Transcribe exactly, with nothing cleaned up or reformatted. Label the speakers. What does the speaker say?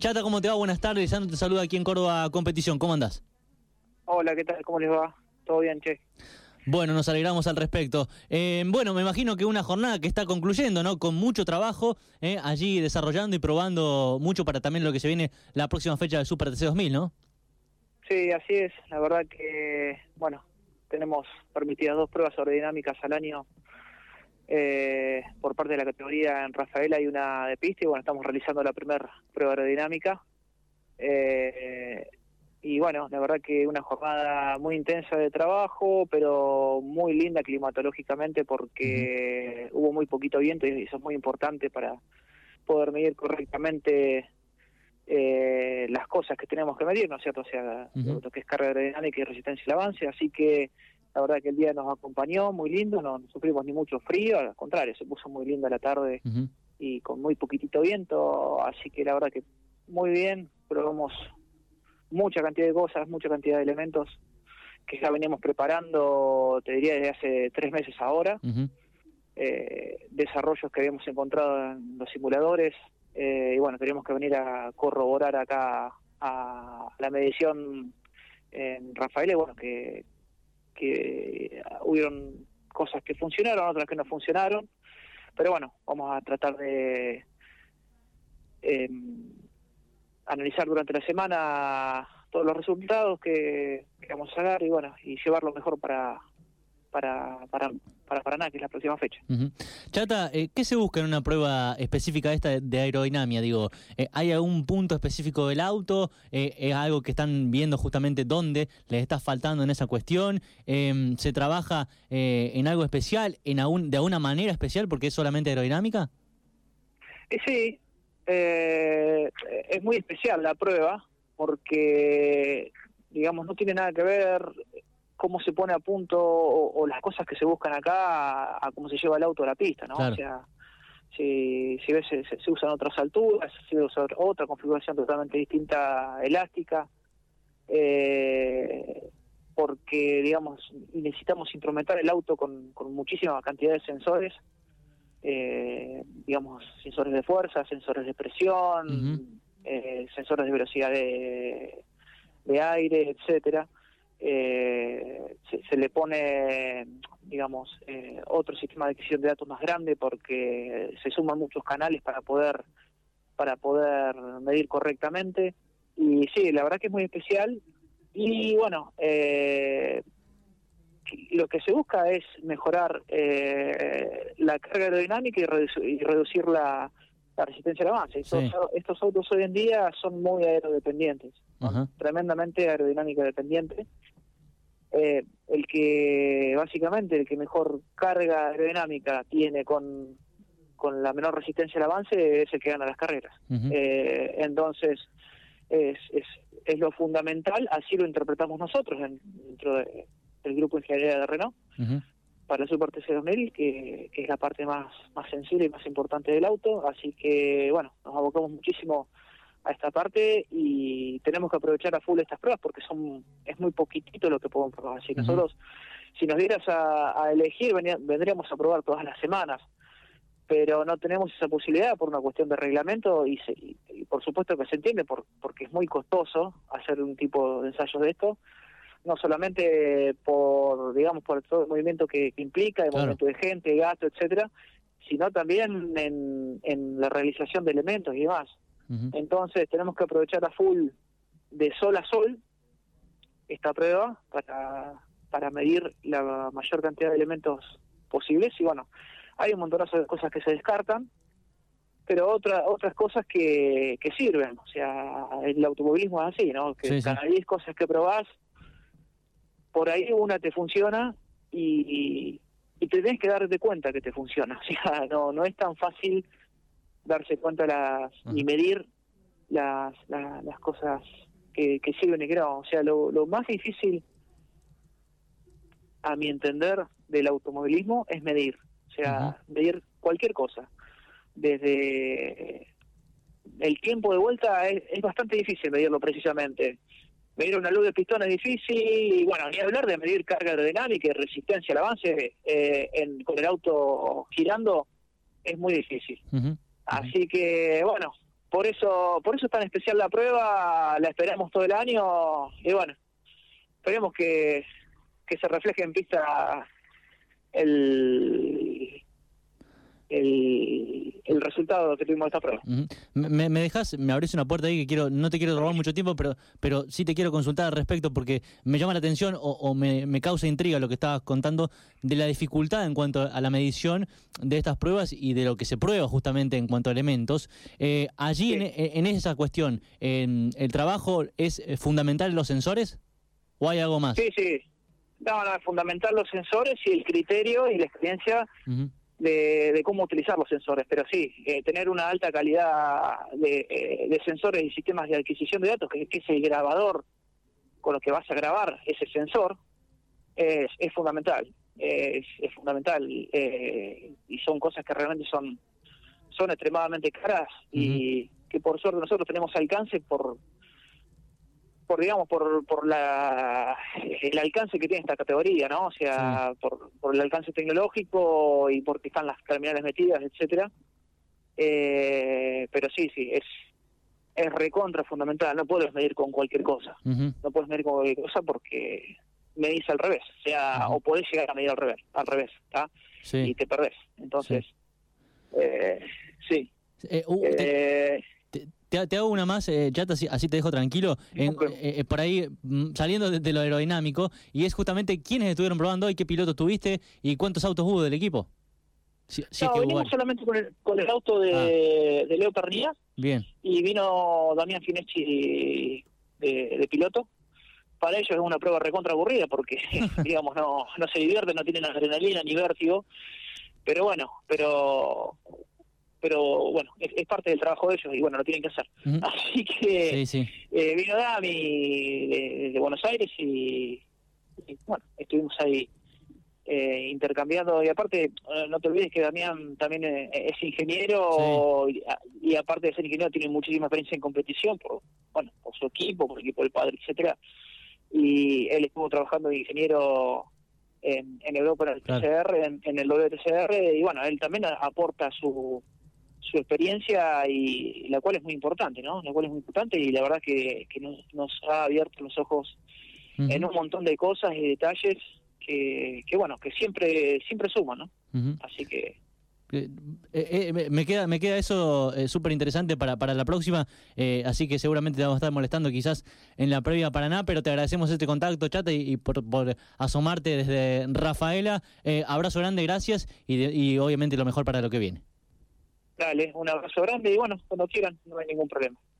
Speaker 1: Chata, ¿cómo te va? Buenas tardes. Sandro te saluda aquí en Córdoba Competición. ¿Cómo andás?
Speaker 2: Hola, ¿qué tal? ¿Cómo les va? ¿Todo bien, che?
Speaker 1: Bueno, nos alegramos al respecto. Eh, bueno, me imagino que una jornada que está concluyendo, ¿no? Con mucho trabajo, eh, allí desarrollando y probando mucho para también lo que se viene la próxima fecha del Super T C dos mil, ¿no?
Speaker 2: Sí, así es. La verdad que, bueno, tenemos permitidas dos pruebas aerodinámicas al año eh, por parte de la categoría en Rafaela y una de pista, y bueno, estamos realizando la primera prueba aerodinámica. Eh, y bueno, la verdad que una jornada muy intensa de trabajo, pero muy linda climatológicamente porque uh-huh. hubo muy poquito viento y eso es muy importante para poder medir correctamente eh, las cosas que tenemos que medir, ¿no es cierto? O sea, uh-huh. lo, lo que es carga aerodinámica y resistencia al avance, así que la verdad que el día nos acompañó muy lindo, no, no sufrimos ni mucho frío, al contrario, se puso muy linda la tarde uh-huh. y con muy poquitito viento, así que la verdad que muy bien, probamos mucha cantidad de cosas, mucha cantidad de elementos que ya veníamos preparando, te diría, desde hace tres meses ahora, uh-huh. eh, desarrollos que habíamos encontrado en los simuladores, eh, y bueno, teníamos que venir a corroborar acá a la medición en Rafaela, y bueno, que, que hubieron cosas que funcionaron, otras que no funcionaron, pero bueno, vamos a tratar de eh, analizar durante la semana todos los resultados que, que vamos a sacar y bueno, y llevarlo mejor para para para para Paraná, que es la próxima fecha.
Speaker 1: Uh-huh. Chata, eh, ¿qué se busca en una prueba específica esta de, de aerodinámica? Digo, eh, ¿hay algún punto específico del auto? Eh, ¿Es algo que están viendo justamente dónde les está faltando en esa cuestión? Eh, ¿Se trabaja eh, en algo especial, en algún, de alguna manera especial, porque es solamente aerodinámica?
Speaker 2: Eh, sí, eh, es muy especial la prueba, porque, digamos, no tiene nada que ver cómo se pone a punto o, o las cosas que se buscan acá a, a cómo se lleva el auto a la pista, ¿no?
Speaker 1: Claro.
Speaker 2: O sea, si, si ves, se, se usan otras alturas, se usa otra configuración totalmente distinta, elástica, eh, porque, digamos, necesitamos instrumentar el auto con, con muchísima cantidad de sensores, eh, digamos, sensores de fuerza, sensores de presión, uh-huh. eh, sensores de velocidad de, de aire, etcétera. Eh, se, se le pone, digamos, eh, otro sistema de adquisición de datos más grande porque se suman muchos canales para poder para poder medir correctamente, y sí, la verdad que es muy especial. Y bueno, eh, lo que se busca es mejorar eh, la carga aerodinámica y, redu- y reducir la, la resistencia al avance. Estos, sí. estos autos hoy en día son muy aerodependientes, uh-huh. tremendamente aerodinámica dependientes. Eh, el que básicamente el que mejor carga aerodinámica tiene con, con la menor resistencia al avance es el que gana las carreras. Uh-huh. Eh, entonces es, es, es lo fundamental, así lo interpretamos nosotros en, dentro de, del grupo de ingeniería de Renault, uh-huh. para el Super T C dos mil, que, que es la parte más, más sensible y más importante del auto, así que bueno, nos abocamos muchísimo a esta parte y tenemos que aprovechar a full estas pruebas porque son es muy poquitito lo que podemos probar. Así que uh-huh. nosotros, si nos dieras a, a elegir, venía, vendríamos a probar todas las semanas, pero no tenemos esa posibilidad por una cuestión de reglamento y, se, y, y por supuesto que se entiende por, porque es muy costoso hacer un tipo de ensayos de esto, no solamente por, digamos, por todo el movimiento que, que implica, el claro. movimiento de gente, gasto, etcétera, sino también en, en la realización de elementos y demás. Entonces tenemos que aprovechar a full de sol a sol esta prueba para, para medir la mayor cantidad de elementos posibles, y bueno, hay un montonazo de cosas que se descartan, pero otra, otras cosas que, que sirven. O sea, el automovilismo es así, ¿no? Que sí, cada diez sí. cosas que probás, por ahí una te funciona y, y, y te tenés que darte cuenta que te funciona. O sea, no, no es tan fácil darse cuenta las uh-huh. y medir las, las las cosas que, que sirven y que no. O sea, lo, lo más difícil, a mi entender, del automovilismo es medir. O sea, uh-huh. medir cualquier cosa. Desde el tiempo de vuelta es, es bastante difícil medirlo precisamente. Medir una luz de pistón es difícil, y bueno, ni hablar de medir carga aerodinámica y resistencia al avance eh, en, con el auto girando es muy difícil. Uh-huh. Así que, bueno, por eso por eso es tan especial la prueba, la esperamos todo el año y bueno, esperemos que, que se refleje en pista el, el, el resultado que tuvimos de esta prueba.
Speaker 1: Uh-huh. Me, me dejas, me abrís una puerta ahí que quiero, no te quiero robar mucho tiempo, pero pero sí te quiero consultar al respecto porque me llama la atención o, o me, me causa intriga lo que estabas contando de la dificultad en cuanto a la medición de estas pruebas y de lo que se prueba justamente en cuanto a elementos. Eh, allí sí. en, en esa cuestión, en, ¿el trabajo es fundamental en los sensores o hay algo más?
Speaker 2: Sí, sí. No, no, es fundamental los sensores y el criterio y la experiencia uh-huh. de, de cómo utilizar los sensores. Pero sí, eh, tener una alta calidad de, eh, de sensores y sistemas de adquisición de datos, que, que es el grabador con lo que vas a grabar ese sensor, es, es fundamental. Es, es fundamental. Eh, y son cosas que realmente son, son extremadamente caras uh-huh. y que por suerte nosotros tenemos alcance por... por digamos por por la el alcance que tiene esta categoría, ¿no? O sea, sí. por, por el alcance tecnológico y porque están las terminales metidas, etcétera. Eh, pero sí, sí, es es recontra fundamental. No puedes medir con cualquier cosa. Uh-huh. No puedes medir con cualquier cosa porque medís al revés. O sea, uh-huh. o podés llegar a medir al revés, al revés, ¿está? Sí. Y te perdés. Entonces, sí. Eh, sí.
Speaker 1: Eh, uh, eh, te... Te, te hago una más, eh, Chata, así, así te dejo tranquilo, en, eh, por ahí saliendo de, de lo aerodinámico, y es justamente quiénes estuvieron probando hoy, qué pilotos tuviste y cuántos autos hubo del equipo.
Speaker 2: Si, si no, es que venimos hubo... solamente con el, con el auto de, ah. de Leo Pernilla.
Speaker 1: Bien.
Speaker 2: Y vino Damián Fineschi de, de piloto. Para ellos es una prueba recontra aburrida porque, digamos, no, no se divierten, no tienen adrenalina ni vértigo. Pero bueno, pero... pero bueno, es, es parte del trabajo de ellos y bueno, lo tienen que hacer. Uh-huh. Así que sí, sí. Eh, vino Dami de, de Buenos Aires y, y bueno, estuvimos ahí eh, intercambiando y aparte, eh, no te olvides que Damián también es, es ingeniero sí. y, y aparte de ser ingeniero tiene muchísima experiencia en competición por, bueno, por su equipo, por el equipo del padre, etcétera. Y él estuvo trabajando de ingeniero en, en Europa en el claro. T C R, en, en el W T C R y bueno, él también aporta su su experiencia y la cual es muy importante, ¿no? La cual es muy importante y la verdad que, que nos, nos ha abierto los ojos uh-huh. en un montón de cosas y detalles que, que bueno, que siempre siempre suman, ¿no? Uh-huh. Así que
Speaker 1: eh, eh, me queda me queda eso eh, súper interesante para para la próxima, eh, así que seguramente te vamos a estar molestando quizás en la previa Paraná, pero te agradecemos este contacto, Chata, y, y por, por asomarte desde Rafaela. Eh, abrazo grande, gracias y, de, y obviamente lo mejor para lo que viene.
Speaker 2: Dale, un abrazo grande y bueno, cuando quieran, no hay ningún problema.